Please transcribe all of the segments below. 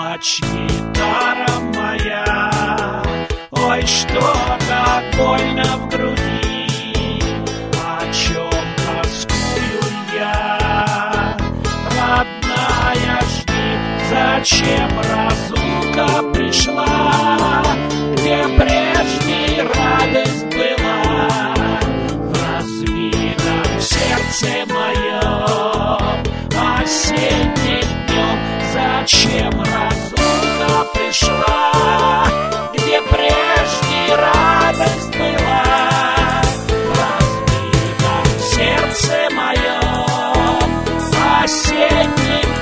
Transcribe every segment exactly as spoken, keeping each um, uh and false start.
плачь, гитара моя, ой, что так больно в груди, о чем тоскую я, родная, жди, зачем разлука пришла, где прежней радость была, в разбитом сердце моем осенним днем, зачем разлука пришла, где прежней радость была, в разбитом сердце моем осенним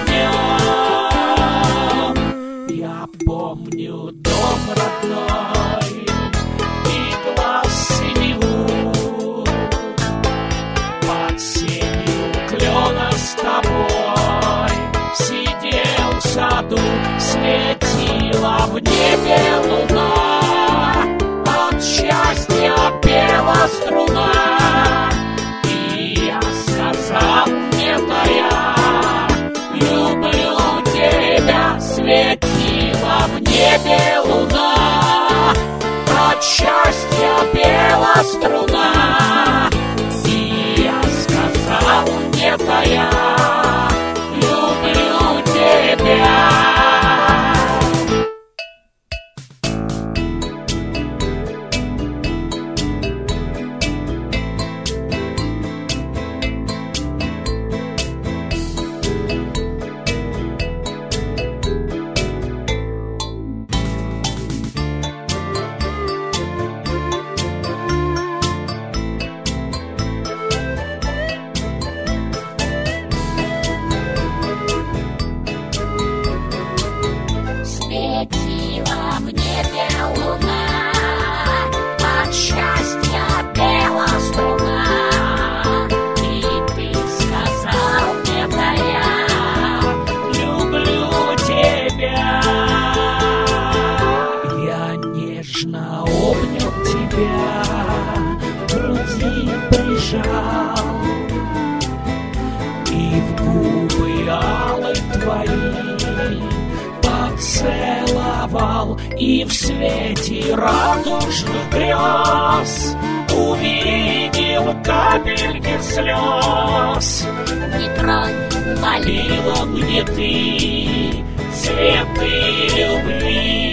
днем. Я помню дом родной и глаз синеву, под сенью клена с тобой сидел в саду, светила в небе луна, от счастья пела струна, и я сказал, нет, я люблю тебя, светила в небе луна, от счастья пела струна, и я сказал, нет, я люблю тебя. Светила в небе луна, от счастья пела струна, и ты сказал, это я люблю тебя. Я нежно обнял тебя, к груди прижал, и в губы алые твои поцеловал, и в свете радужных грез увидел капельки слез. не тронь, Молила мне ты цветы любви.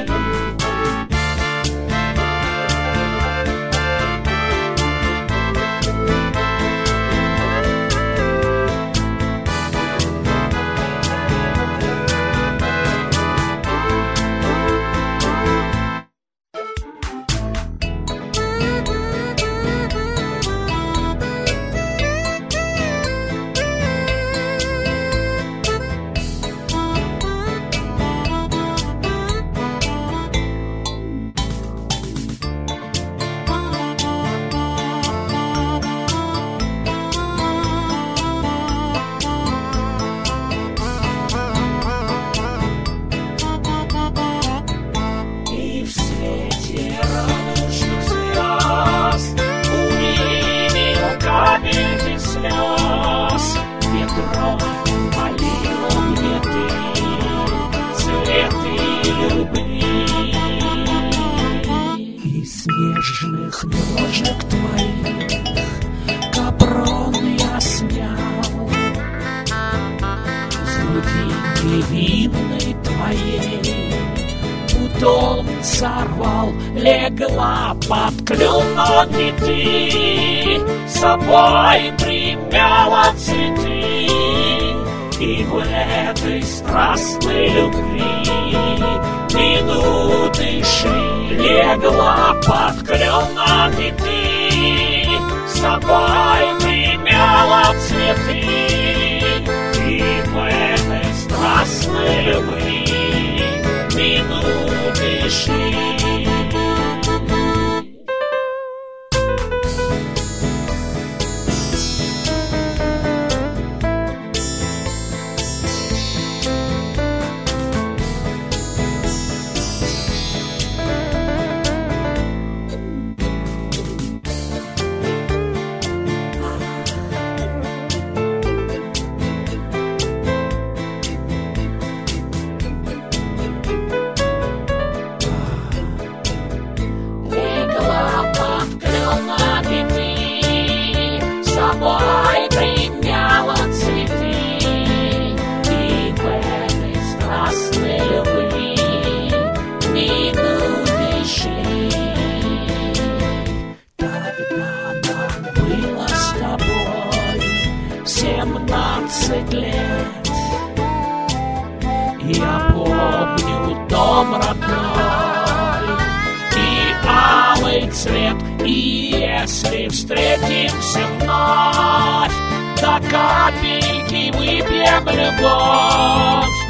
Нежных ножек твоих капрон я снял, с груди невинной твоей бутон сорвал, легла под клюном, ты собой примяла цветы, и в этой страстной любви минуты шли. Легла под кленом, и ты с собой примяла цветы, и в этой страстной любви минуты шли. Если встретимся вновь, до капельки выпьем любовь.